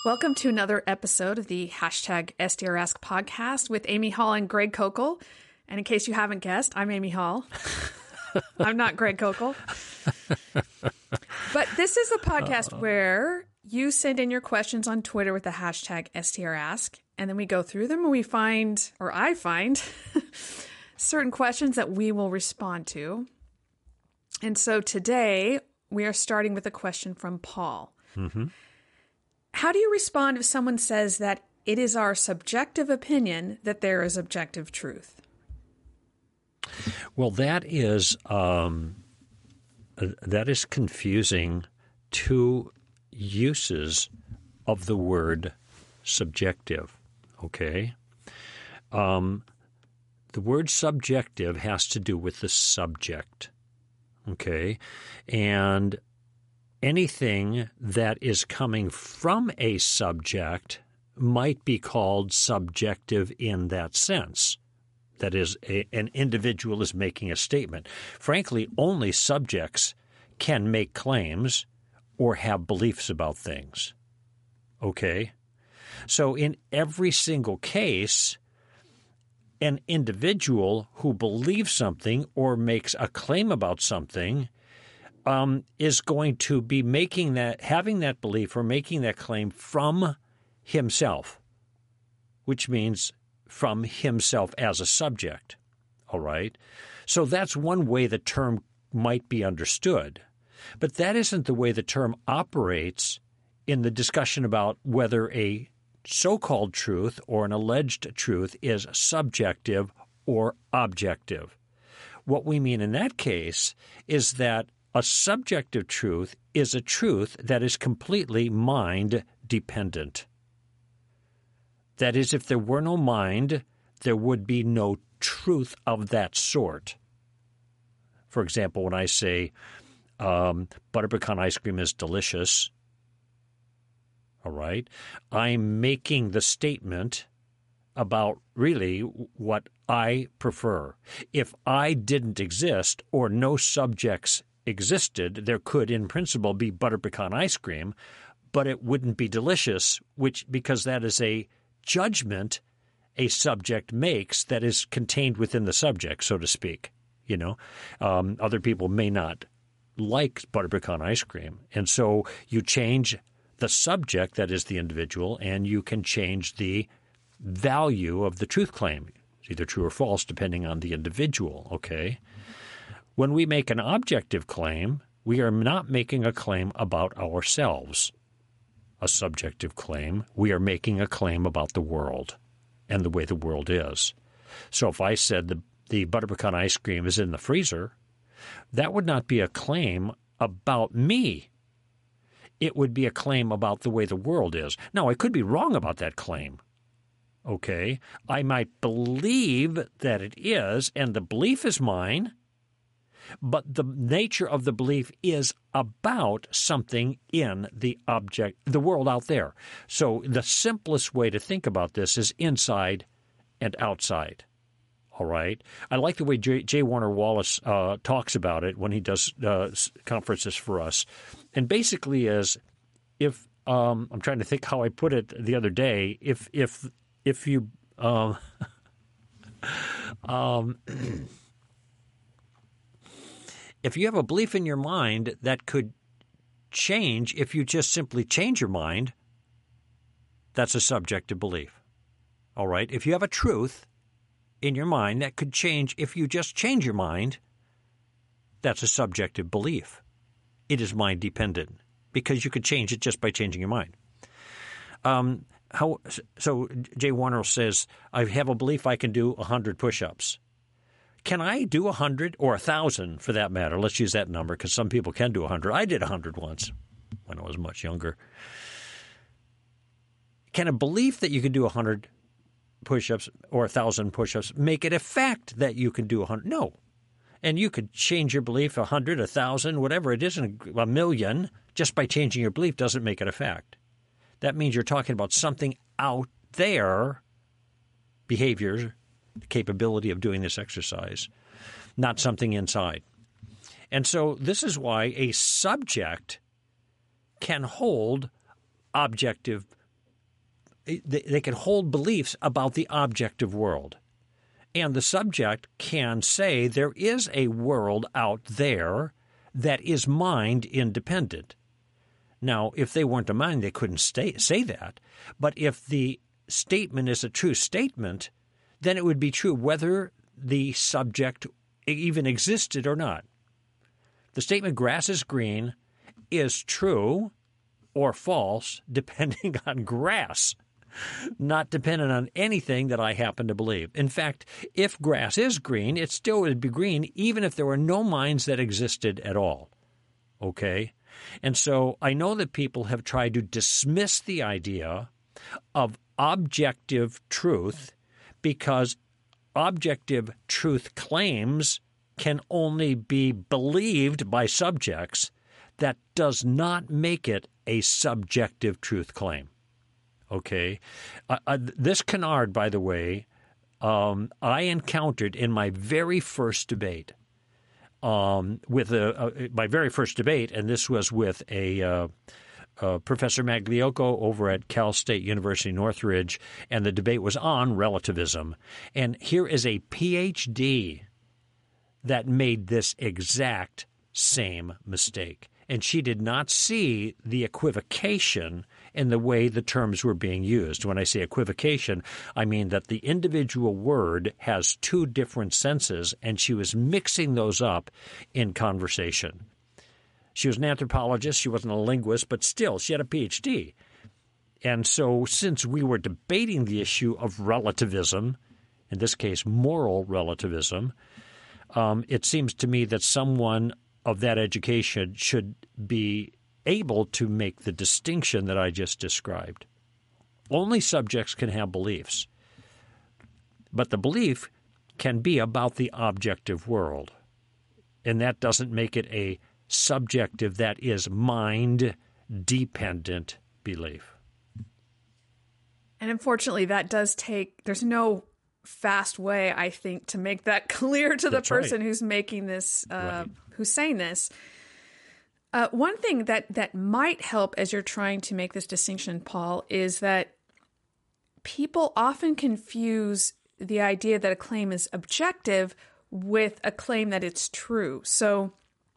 Welcome to another episode of the hashtag SDRask podcast with Amy Hall and Greg Kokel. And in case you haven't guessed, I'm Amy Hall. I'm not Greg Kokel. But this is a podcast where you send in your questions on Twitter with the hashtag SDRask, and then we go through them and we find, or I find, certain questions that we will respond to. And so today we are starting with a question from Paul. Mm-hmm. How do you respond if someone says that it is our subjective opinion that there is objective truth? Well, that is confusing two uses of the word subjective. Okay, the word subjective has to do with the subject. Okay, and anything that is coming from a subject might be called subjective in that sense. That is, an individual is making a statement. Frankly, only subjects can make claims or have beliefs about things. Okay? So in every single case, an individual who believes something or makes a claim about something is going to be having that belief or making that claim from himself, which means from himself as a subject. All right? So that's one way the term might be understood. But that isn't the way the term operates in the discussion about whether a so-called truth or an alleged truth is subjective or objective. What we mean in that case is that a subjective truth is a truth that is completely mind-dependent. That is, if there were no mind, there would be no truth of that sort. For example, when I say butter pecan ice cream is delicious, all right, I'm making the statement about really what I prefer. If I didn't exist or no subjects existed, there could, in principle, be butter pecan ice cream, but it wouldn't be delicious, because that is a judgment a subject makes that is contained within the subject, so to speak. You know, other people may not like butter pecan ice cream, and so you change the subject, that is the individual, and you can change the value of the truth claim. It's either true or false, depending on the individual. Okay. When we make an objective claim, we are not making a claim about ourselves. A subjective claim, we are making a claim about the world and the way the world is. So if I said the butter pecan ice cream is in the freezer, that would not be a claim about me. It would be a claim about the way the world is. Now, I could be wrong about that claim. Okay? I might believe that it is, and the belief is mine, but the nature of the belief is about something in the object, the world out there. So the simplest way to think about this is inside and outside. All right? I like the way J. Warner Wallace talks about it when he does conferences for us. And basically is, if I'm trying to think how I put it the other day, if you if you have a belief in your mind that could change if you just simply change your mind, that's a subjective belief. All right? If you have a truth in your mind that could change if you just change your mind, that's a subjective belief. It is mind dependent because you could change it just by changing your mind. So Jay Warner says, I have a belief I can do 100 push-ups. Can I do 100 or 1,000 for that matter? Let's use that number because some people can do 100. I did 100 once when I was much younger. Can a belief that you can do 100 push-ups or 1,000 push-ups make it a fact that you can do 100? No. And you could change your belief 100, 1,000, whatever it is, a million, just by changing your belief doesn't make it a fact. That means you're talking about something out there, behavior, the capability of doing this exercise, not something inside. And so this is why a subject can hold objective they can hold beliefs about the objective world. And the subject can say there is a world out there that is mind independent. Now, if they weren't a mind, they couldn't say that. But if the statement is a true statement, then it would be true whether the subject even existed or not. The statement grass is green is true or false depending on grass, not dependent on anything that I happen to believe. In fact, if grass is green, it still would be green even if there were no minds that existed at all. Okay? And so I know that people have tried to dismiss the idea of objective truth because objective truth claims can only be believed by subjects. That does not make it a subjective truth claim. Okay? This canard, by the way, I encountered in my very first debate. My very first debate, and this was with a Professor Magliocco over at Cal State University Northridge, and the debate was on relativism. And here is a PhD that made this exact same mistake. And she did not see the equivocation in the way the terms were being used. When I say equivocation, I mean that the individual word has two different senses, and she was mixing those up in conversation. She was an anthropologist. She wasn't a linguist, but still, she had a PhD. And so since we were debating the issue of relativism, in this case moral relativism, it seems to me that someone of that education should be able to make the distinction that I just described. Only subjects can have beliefs, but the belief can be about the objective world, and that doesn't make it a subjective, that is mind-dependent belief. And unfortunately, that does there's no fast way, I think, to make that clear to the person who's making this, who's saying this. One thing that might help as you're trying to make this distinction, Paul, is that people often confuse the idea that a claim is objective with a claim that it's true. So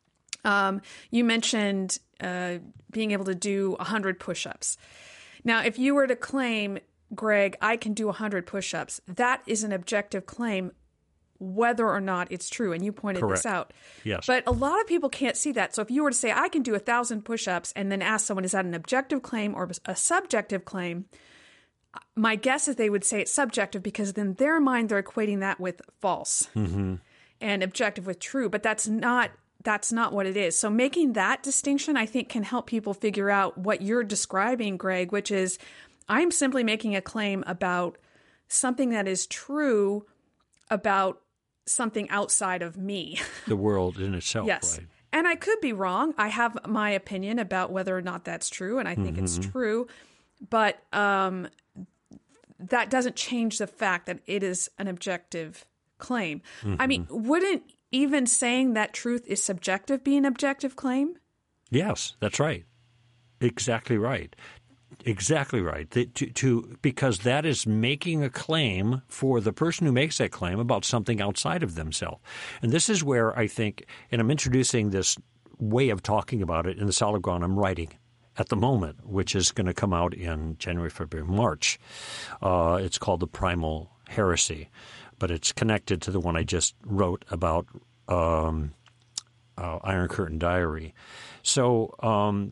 you mentioned being able to do 100 push-ups. Now, if you were to claim, Greg, I can do 100 push-ups, that is an objective claim whether or not it's true. And you pointed Correct. this out. Yes. But a lot of people can't see that. So if you were to say, I can do 1,000 push-ups and then ask someone, is that an objective claim or a subjective claim? My guess is they would say it's subjective because in their mind, they're equating that with false and objective with true. But that's not what it is. So making that distinction, I think, can help people figure out what you're describing, Greg, which is I'm simply making a claim about something that is true about something outside of me. The world in itself, yes. Right? And I could be wrong. I have my opinion about whether or not that's true, and I think it's true. But that doesn't change the fact that it is an objective claim. I mean, wouldn't even saying that truth is subjective be an objective claim? Yes, that's right. Exactly right. Exactly right. Because that is making a claim for the person who makes that claim about something outside of themselves. And this is where I think, and I'm introducing this way of talking about it in the Solid Ground I'm writing at the moment, which is going to come out in January, February, March. It's called The Primal Heresy, but it's connected to the one I just wrote about Iron Curtain Diary. So and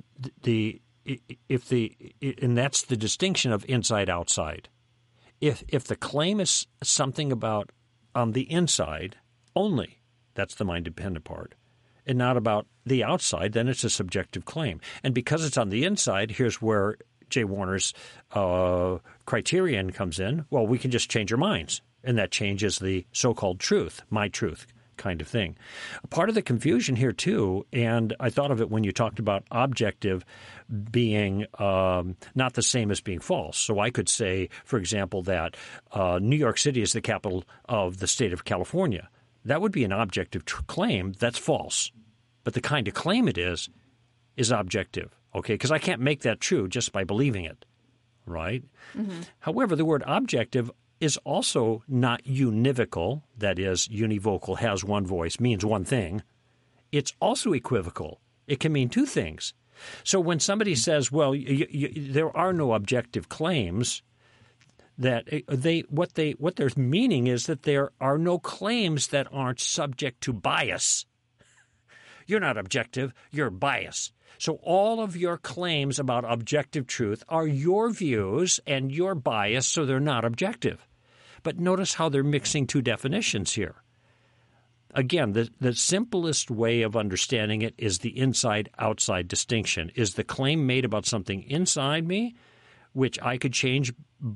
that's the distinction of inside outside. If the claim is something about on the inside only, that's the mind dependent part, and not about the outside, then it's a subjective claim. And because it's on the inside, here's where Jay Warner's criterion comes in. Well, we can just change our minds, and that changes the so-called truth, my truth kind of thing. Part of the confusion here, too, and I thought of it when you talked about objective being not the same as being false. So I could say, for example, that New York City is the capital of the state of California. That would be an objective claim that's false. But the kind of claim it is objective, okay? Because I can't make that true just by believing it, right? Mm-hmm. However, the word objective is also not univocal, that is, univocal, has one voice, means one thing. It's also equivocal. It can mean two things. So when somebody says, well, there are no objective claims, that what they're meaning is that there are no claims that aren't subject to bias. You're not objective, you're biased. So all of your claims about objective truth are your views and your bias, so they're not objective. But notice how they're mixing two definitions here. Again, the simplest way of understanding it is the inside-outside distinction. Is the claim made about something inside me, which I could change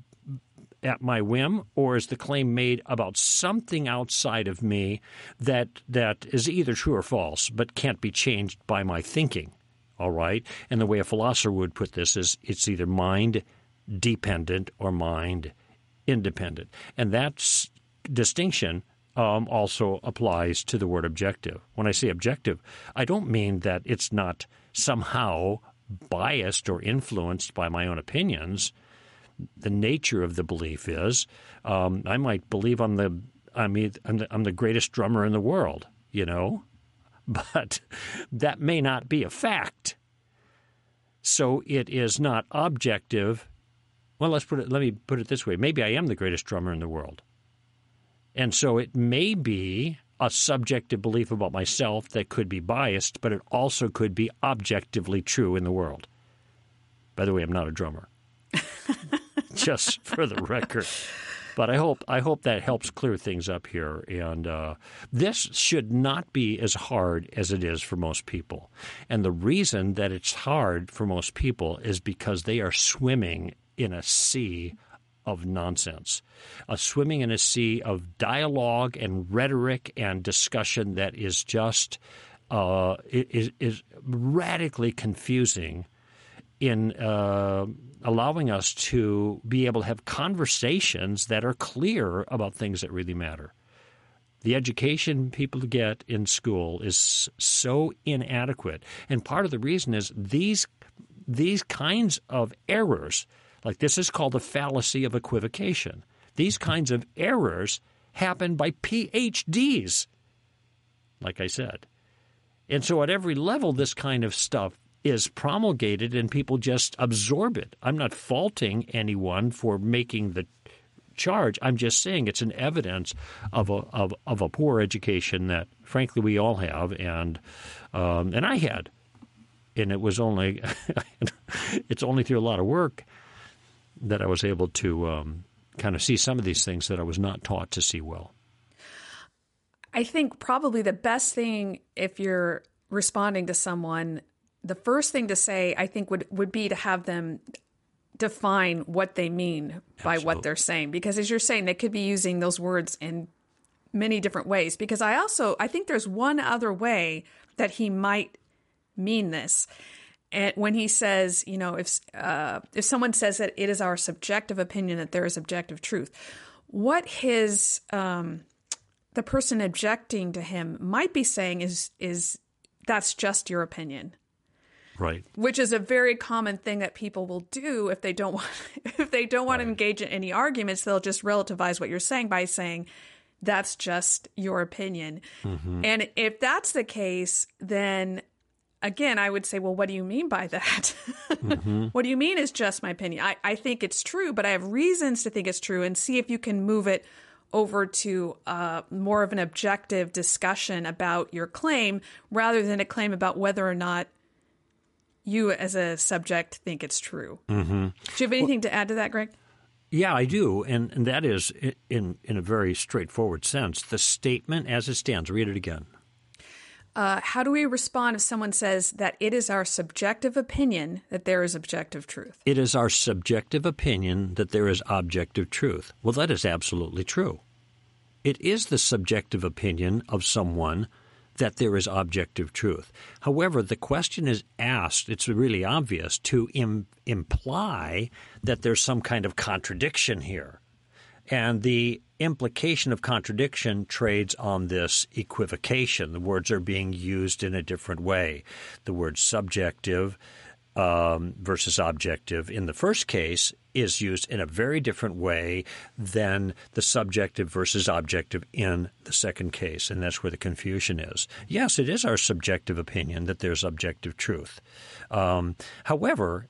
at my whim, or is the claim made about something outside of me that is either true or false, but can't be changed by my thinking? All right? And the way a philosopher would put this is it's either mind-dependent or mind-independent. And that distinction also applies to the word objective. When I say objective, I don't mean that it's not somehow biased or influenced by my own opinions. The nature of the belief is I might believe I'm the greatest drummer in the world, but that may not be a fact. So it is not objective. Well, let me put it this way. Maybe I am the greatest drummer in the world. And so it may be a subjective belief about myself that could be biased, but it also could be objectively true in the world. By the way, I'm not a drummer. Just for the record. But I hope that helps clear things up here. And this should not be as hard as it is for most people. And the reason that it's hard for most people is because they are swimming in a sea of nonsense, swimming in a sea of dialogue and rhetoric and discussion that is just is radically confusing in allowing us to be able to have conversations that are clear about things that really matter. The education people get in school is so inadequate, and part of the reason is these kinds of errors. Like this is called the fallacy of equivocation. These kinds of errors happen by PhDs, like I said. And so at every level, this kind of stuff is promulgated and people just absorb it. I'm not faulting anyone for making the charge. I'm just saying it's an evidence of a poor education that, frankly, we all have, and I had. And it was only it's only through a lot of work that I was able to kind of see some of these things that I was not taught to see well. I think probably the best thing if you're responding to someone, the first thing to say, I think, would be to have them define what they mean by what they're saying. Because as you're saying, they could be using those words in many different ways. Because I think there's one other way that he might mean this. And when he says, if someone says that it is our subjective opinion that there is objective truth, what the person objecting to him might be saying is that's just your opinion. Right. Which is a very common thing that people will do if they don't want to engage in any arguments. They'll just relativize what you're saying by saying that's just your opinion. Mm-hmm. And if that's the case, then again, I would say, well, what do you mean by that? Mm-hmm. What do you mean is just my opinion? I think it's true, but I have reasons to think it's true, and see if you can move it over to more of an objective discussion about your claim rather than a claim about whether or not you as a subject think it's true. Mm-hmm. Do you have anything to add to that, Greg? Yeah, I do, and that is, in a very straightforward sense, the statement as it stands. Read it again. How do we respond if someone says that it is our subjective opinion that there is objective truth? It is our subjective opinion that there is objective truth. Well, that is absolutely true. It is the subjective opinion of someone that there is objective truth. However, the question is asked, it's really obvious, to imply that there's some kind of contradiction here. And the implication of contradiction trades on this equivocation. The words are being used in a different way. The word subjective versus objective in the first case is used in a very different way than the subjective versus objective in the second case, and that's where the confusion is. Yes, it is our subjective opinion that there's objective truth. However,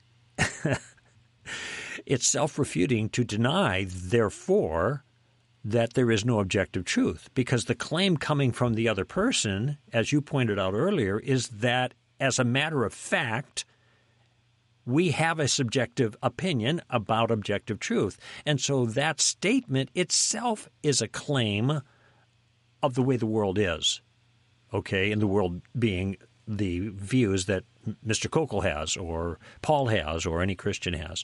it's self-refuting to deny, therefore, that there is no objective truth, because the claim coming from the other person, as you pointed out earlier, is that as a matter of fact, we have a subjective opinion about objective truth. And so that statement itself is a claim of the way the world is, okay? And the world being the views that Mr. Kokel has, or Paul has, or any Christian has.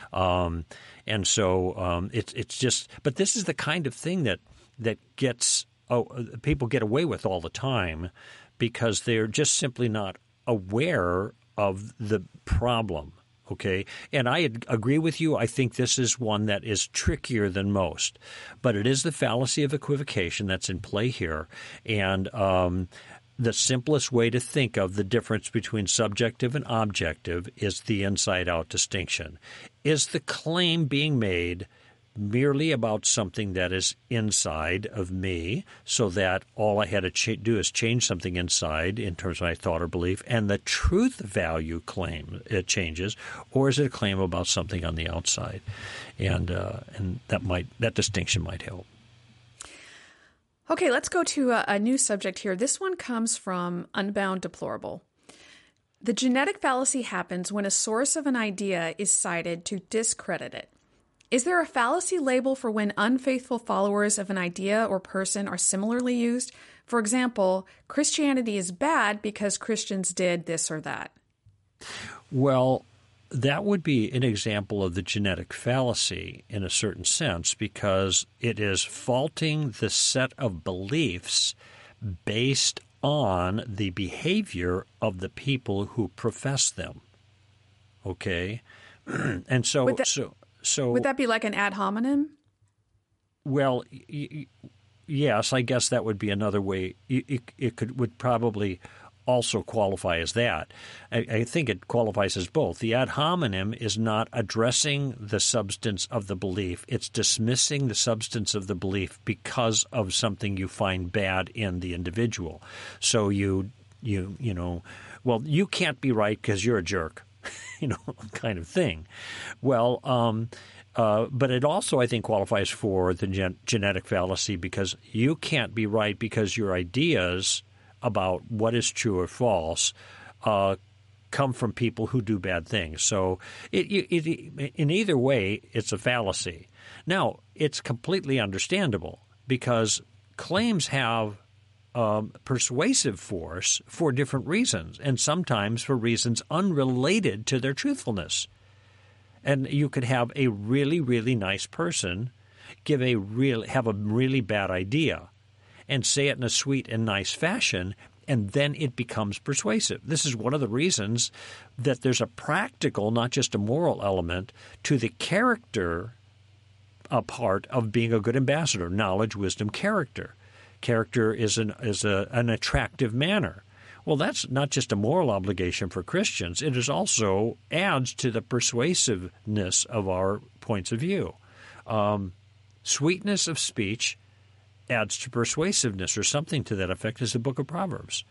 And so it's just, but this is the kind of thing that gets, people get away with all the time because they're just simply not aware of the problem, okay? And I agree with you. I think this is one that is trickier than most. But it is the fallacy of equivocation that's in play here. And the simplest way to think of the difference between subjective and objective is the inside-out distinction. Is the claim being made merely about something that is inside of me, so that all I had to do is change something inside in terms of my thought or belief, and the truth value claim it changes, or is it a claim about something on the outside? And that distinction might help. Okay, let's go to a new subject here. This one comes from Unbound Deplorable. The genetic fallacy happens when a source of an idea is cited to discredit it. Is there a fallacy label for when unfaithful followers of an idea or person are similarly used? For example, Christianity is bad because Christians did this or that. Well, that would be an example of the genetic fallacy in a certain sense, because it is faulting the set of beliefs based on the behavior of the people who profess them. Okay? And so would that be like an ad hominem? Well, yes, I guess that would be another way. It would probably also qualify as that. I think it qualifies as both. The ad hominem is not addressing the substance of the belief. It's dismissing the substance of the belief because of something you find bad in the individual. So you well, you can't be right because you're a jerk. Kind of thing. Well, but it also, I think, qualifies for the genetic fallacy, because you can't be right because your ideas about what is true or false come from people who do bad things. So in either way, it's a fallacy. Now, it's completely understandable because claims have persuasive force for different reasons, and sometimes for reasons unrelated to their truthfulness. And you could have a really, really nice person have a really bad idea and say it in a sweet and nice fashion, and then it becomes persuasive. This is one of the reasons that there's a practical, not just a moral element, to the character part of being a good ambassador: knowledge, wisdom, character. Character is an attractive manner. Well, that's not just a moral obligation for Christians. It is also adds to the persuasiveness of our points of view. Sweetness of speech adds to persuasiveness, or something to that effect, is the book of Proverbs.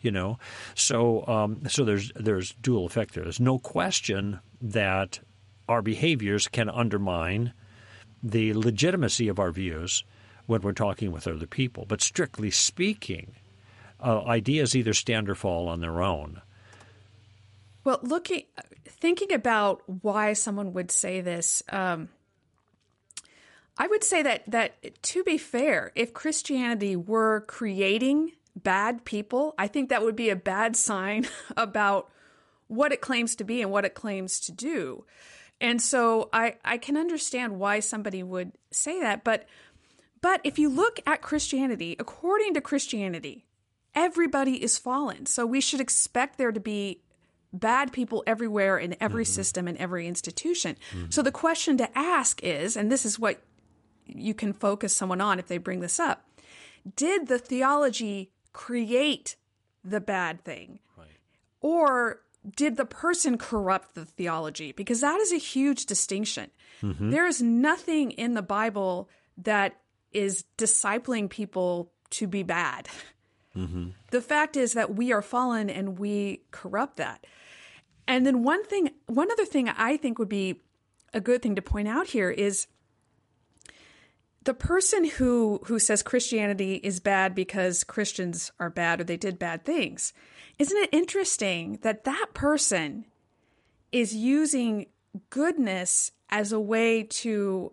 So there's dual effect there. There's no question that our behaviors can undermine the legitimacy of our views when we're talking with other people. But strictly speaking, ideas either stand or fall on their own. Well, thinking about why someone would say this, I would say that to be fair, if Christianity were creating bad people, I think that would be a bad sign about what it claims to be and what it claims to do. And so I can understand why somebody would say that. But if you look at Christianity, according to Christianity, everybody is fallen. So we should expect there to be bad people everywhere in every system and every institution. So the question to ask is, and this is what you can focus someone on if they bring this up, did the theology create the bad thing? Right. Or did the person corrupt the theology? Because that is a huge distinction. There is nothing in the Bible that is discipling people to be bad. The fact is that we are fallen and we corrupt that. And then one other thing I think would be a good thing to point out here is the person who says Christianity is bad because Christians are bad or they did bad things. Isn't it interesting that that person is using goodness as a way to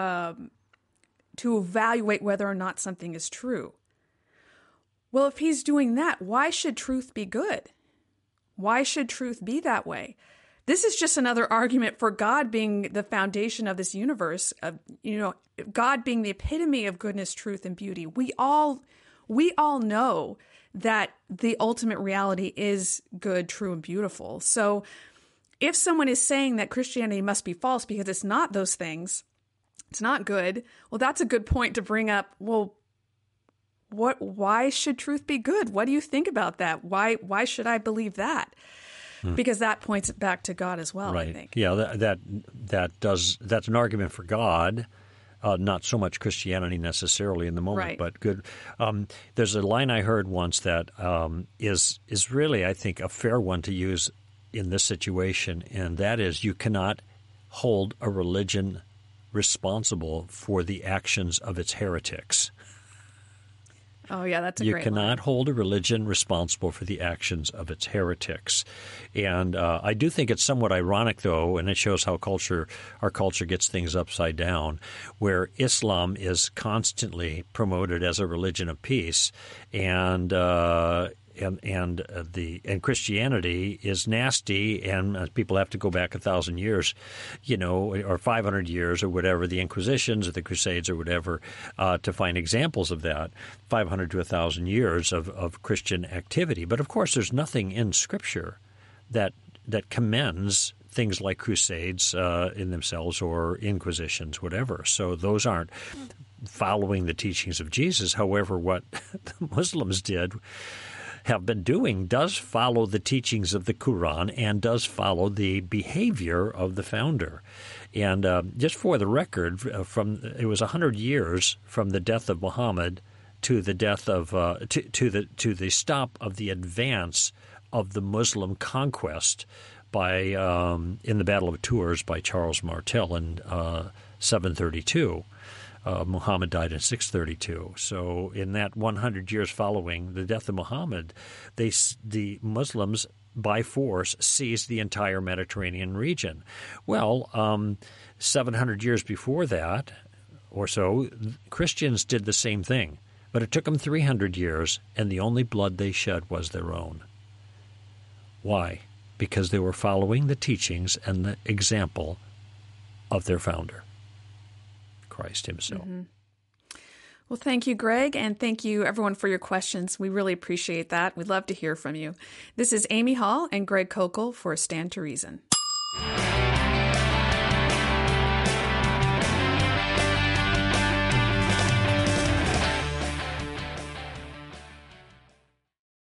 evaluate whether or not something is true? Well, if he's doing that, why should truth be good? Why should truth be that way? This is just another argument for God being the foundation of this universe, God being the epitome of goodness, truth, and beauty. We all know that the ultimate reality is good, true, and beautiful. So if someone is saying that Christianity must be false because it's not those things, it's not good, well, that's a good point to bring up. Well, why should truth be good? What do you think about that? Why should I believe that? Because that points back to God as well, right. I think. Yeah, that's an argument for God, not so much Christianity necessarily in the moment, right. but good. There's a line I heard once that is really, I think, a fair one to use in this situation, and that is you cannot hold a religion responsible for the actions of its heretics. Oh, yeah, that's a great line. You cannot hold a religion responsible for the actions of its heretics. And I do think it's somewhat ironic, though, and it shows how our culture gets things upside down, where Islam is constantly promoted as a religion of peace, and Christianity is nasty, and people have to go back 1,000 years, or 500 years or whatever, the Inquisitions or the Crusades or whatever, to find examples of that, 500 to 1,000 years of Christian activity. But of course, there's nothing in Scripture that commends things like Crusades in themselves or Inquisitions, whatever. So those aren't following the teachings of Jesus. However, what the Muslims have been doing does follow the teachings of the Quran and does follow the behavior of the founder. And just for the record, it was 100 years from the death of Muhammad to the death of to the stop of the advance of the Muslim conquest by in the Battle of Tours by Charles Martel in 732. Muhammad died in 632. So in that 100 years following the death of Muhammad, the Muslims, by force, seized the entire Mediterranean region. Well, 700 years before that or so, Christians did the same thing. But it took them 300 years, and the only blood they shed was their own. Why? Because they were following the teachings and the example of their founder, Christ himself. Mm-hmm. Well, thank you, Greg, and thank you, everyone, for your questions. We really appreciate that. We'd love to hear from you. This is Amy Hall and Greg Kokel for Stand to Reason.